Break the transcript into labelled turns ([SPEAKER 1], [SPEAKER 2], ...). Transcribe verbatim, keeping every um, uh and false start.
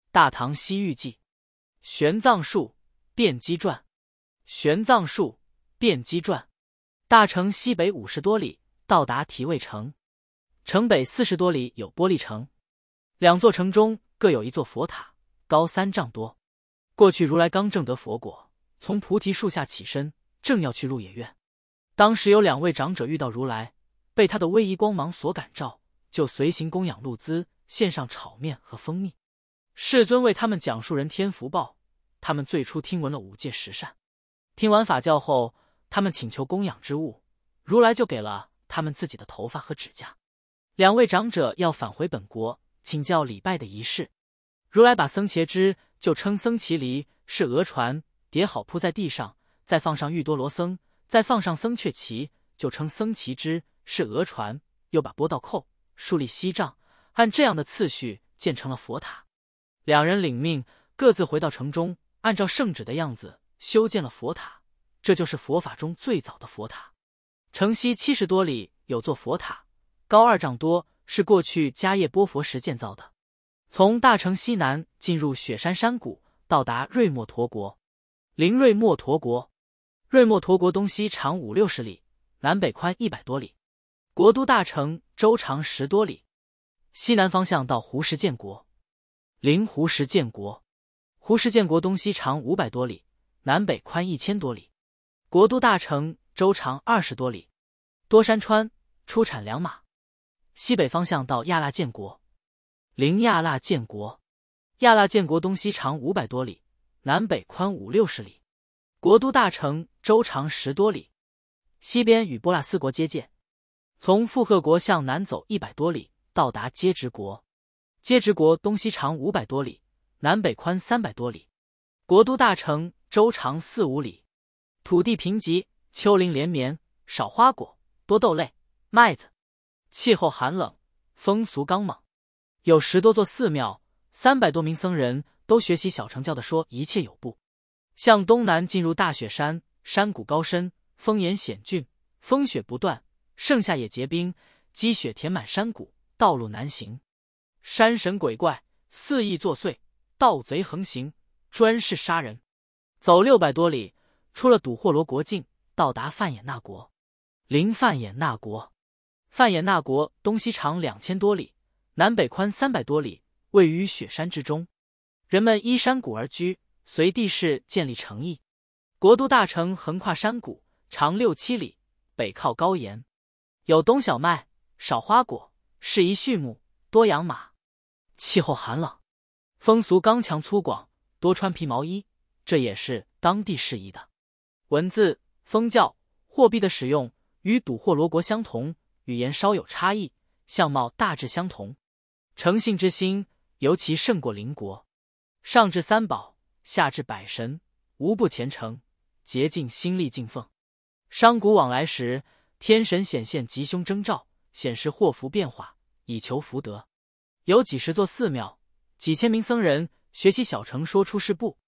[SPEAKER 1] 大唐西域记》玄奘术辩机传玄奘术辩机传大城西北五十多里，到达提味城。城北四十多里有玻璃城，两座城中各有一座佛塔，高三丈多。过去如来刚证得佛果，从菩提树下起身，正要去入野院。当时有两位长者遇到如来，被他的威仪光芒所感召，就随行供养露资，献上炒面和蜂蜜。世尊为他们讲述人天福报，他们最初听闻了五戒十善。听完法教后，他们请求供养之物，如来就给了他们自己的头发和指甲。两位长者要返回本国，请教礼拜的仪式。如来把僧伽支就称僧祇离是鹅船，叠好铺在地上，再放上玉多罗僧，再放上僧却旗，就称僧祇支是鹅船，又把钵倒扣，竖立锡杖，按这样的次序建成了佛塔。两人领命，各自回到城中，按照圣旨的样子修建了佛塔。这就是佛法中最早的佛塔。城西七十多里有座佛塔，高二丈多，是过去迦叶波佛时建造的。从大城西南进入雪山山谷，到达瑞莫陀国。临瑞莫陀国，瑞莫陀国东西长五六十里，南北宽一百多里。国都大城周长十多里，西南方向到胡什建国。临胡什建国，胡什建国东西长五百多里，南北宽一千多里。国都大城周长二十多里。多山川，出产良马。西北方向到亚剌建国。临亚剌建国，亚剌建国东西长五百多里，南北宽五六十里。国都大城周长十多里，西边与波剌斯国接界。从富贺国向南走一百多里，到达接直国。接直国东西长五百多里，南北宽三百多里。国都大城周长四五里。土地贫瘠，丘陵连绵，少花果，多豆类、麦子。气候寒冷，风俗刚猛。有十多座寺庙，三百多名僧人，都学习小乘教的说一切有部。向东南进入大雪山，山谷高深，风岩险峻，风雪不断，盛夏也结冰，积雪填满山谷，道路难行。山神鬼怪肆意作祟，盗贼横行，专事杀人。走六百多里，出了笃霍罗国境，到达范衍那国。临范衍那国，范衍那国东西长两千多里，南北宽三百多里，位于雪山之中。人们依山谷而居，随地势建立城邑。国都大城横跨山谷，长六七里，北靠高岩，有冬小麦，少花果，适宜畜牧，多养马。气候寒冷，风俗刚强粗犷，多穿皮毛衣，这也是当地适宜的。文字、封教、货币的使用与笃霍罗国相同，语言稍有差异，相貌大致相同。诚信之心，尤其胜过邻国。上至三宝，下至百神，无不虔诚，竭尽心力敬奉。商贾往来时，天神显现吉凶征兆，显示祸福变化，以求福德。有几十座寺庙，几千名僧人学习小乘说出世部，